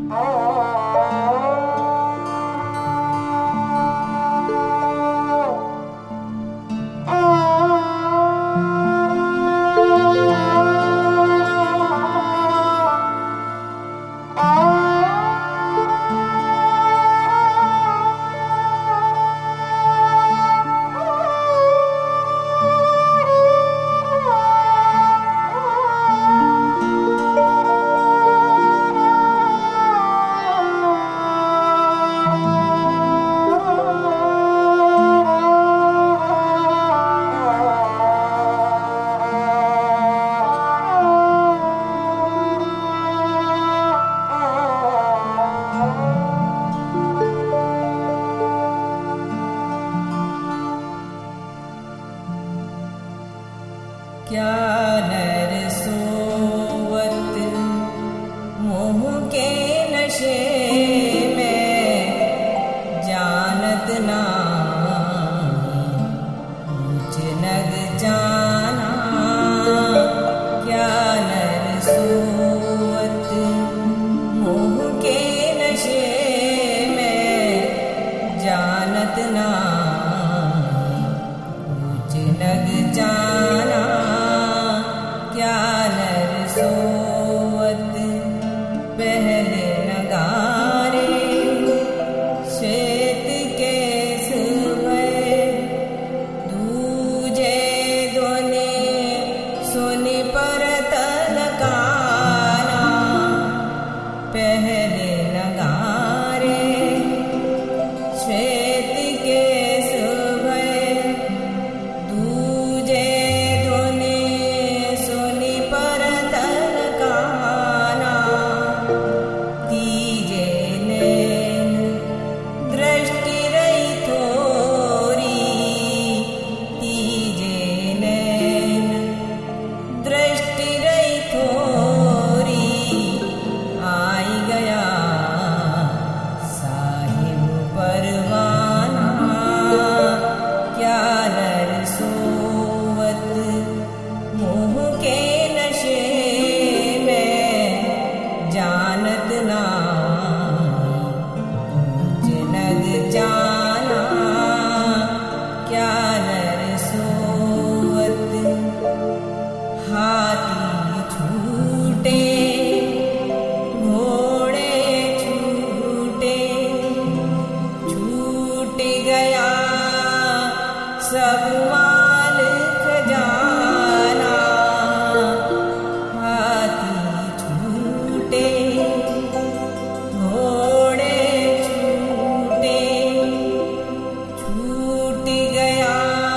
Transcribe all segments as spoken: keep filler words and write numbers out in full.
क्या नर सोवत मोह के नशे में जानत नाही ऊंच नग जाना। क्या नर सोवत मोह के नशे में जानत नाही ऊंच नग जाना। क्या नर सोवत पहले नगारे श्वेत केस भय दूजे ध्वनि सुनि परतन काना। पहले नगारे श्वेत केस भय दूजे जानत नाही ऊंच नग जाना। क्या नर सोवत हाथी छूटे घोड़े छूटे छूट गया सब माल खजाना। घोड़े छूटे छूट गया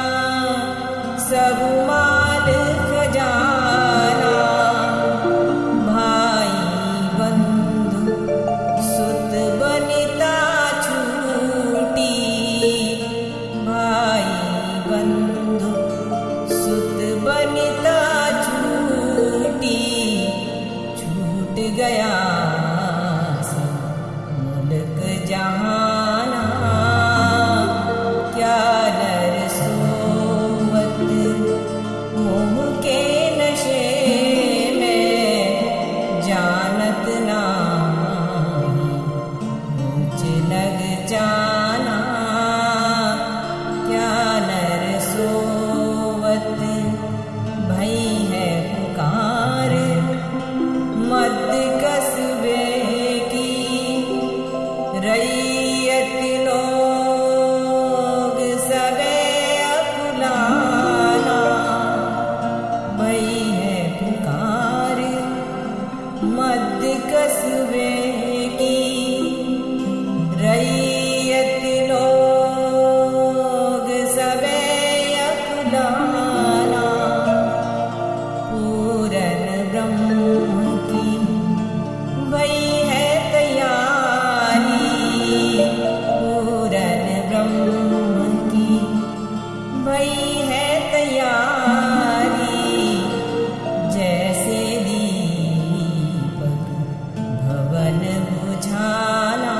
सब माल खजाना। भाई बंधु सुत बनिता छूटी। भाई बंधु सुत बनिता छूटी छूट गया जहाना। क्या नर सोवत मोह के नशे में जानत नाही ऊंच नग जाना। क्या नर सोवत भई है पुकार मध्य कस्बे रैयत लोग सबे अकुलाना। भई है पुकार मध्य कस्बे की रैयत लोग सबे अकुलाना। पूरन ब्रह्म की भई है पूरन ब्रह्म की भई है तैयारी। जैसे दीपक भवन बुझाना।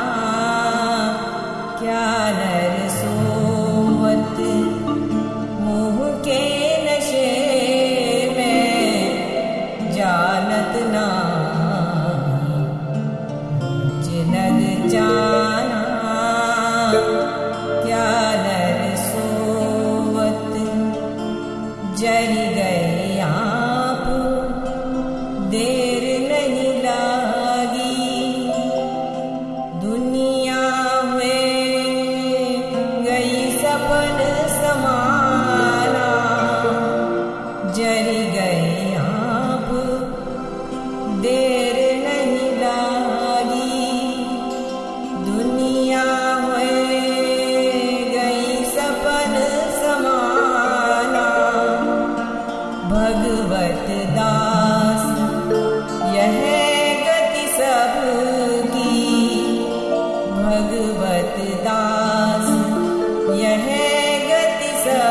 क्या नर सोवत मोह के नशे में जानत नाही ऊंच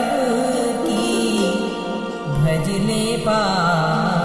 की भजले पार।